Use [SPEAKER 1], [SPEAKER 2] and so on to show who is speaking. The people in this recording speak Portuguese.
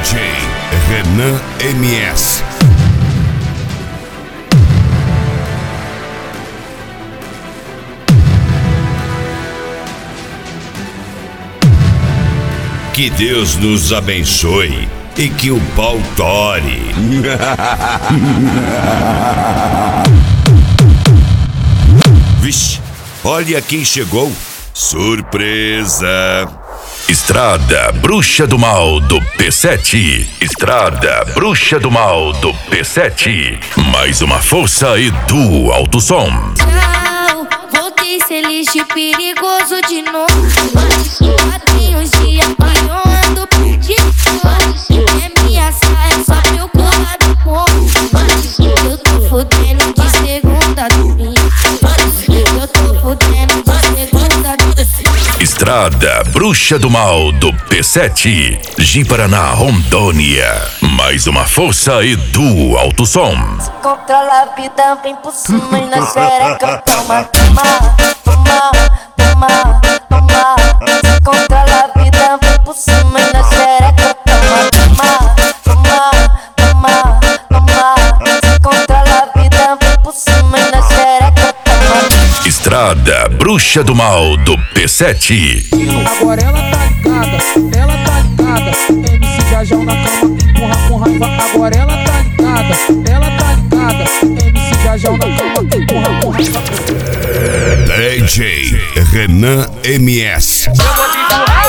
[SPEAKER 1] DJ Renan MS. Que Deus nos abençoe e que o pau tore. Vixe, olha quem chegou. Surpresa!
[SPEAKER 2] Estrada Bruxa do Mal do P7. Estrada Bruxa do Mal do P7. Mais uma força e do alto som.
[SPEAKER 3] Tchau, voltei ser lixo perigoso de novo. Tem uns dias que eu ando perdido. É minha saia só pra eu colar do povo. Eu tô fudendo de segunda a domingo. Eu tô fudendo de segunda a domingo.
[SPEAKER 2] Estrada Bruxa do Mal do P7. Ji-Paraná, Rondônia. Mais uma força e do alto som.
[SPEAKER 3] Controla a vida, vem por cima e na xereca. Toma, toma, toma, toma, toma. Controla a vida, vem por cima e na xereca. Toma, toma, toma, toma, toma. Controla a vida, vem por cima e na xereca. Toma.
[SPEAKER 2] Estrada Bruxa do Mal do P7.
[SPEAKER 4] Agora ela tá ligada, ela tá ligada. MC Jajão na cama, empurra com raiva. Agora ela tá ligada, ela tá ligada. MC Jajão na cama, empurra com raiva.
[SPEAKER 1] DJ Renan MS.
[SPEAKER 4] Eu vou te empurrar.